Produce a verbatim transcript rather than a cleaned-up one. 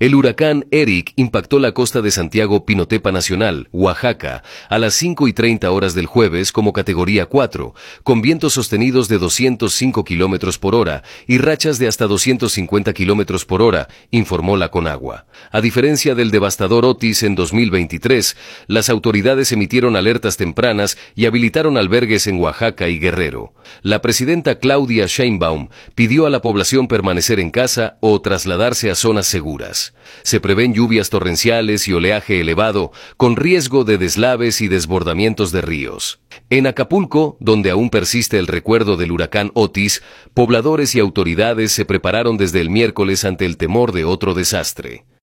El huracán Eric impactó la costa de Santiago Pinotepa Nacional, Oaxaca, a las cinco y treinta horas del jueves como categoría cuatro, con vientos sostenidos de doscientos cinco kilómetros por hora y rachas de hasta doscientos cincuenta kilómetros por hora, informó la Conagua. A diferencia del devastador Otis en dos mil veintitrés, las autoridades emitieron alertas tempranas y habilitaron albergues en Oaxaca y Guerrero. La presidenta Claudia Sheinbaum pidió a la población permanecer en casa o trasladarse a zonas seguras. Se prevén lluvias torrenciales y oleaje elevado, con riesgo de deslaves y desbordamientos de ríos. En Acapulco, donde aún persiste el recuerdo del huracán Otis, pobladores y autoridades se prepararon desde el miércoles ante el temor de otro desastre.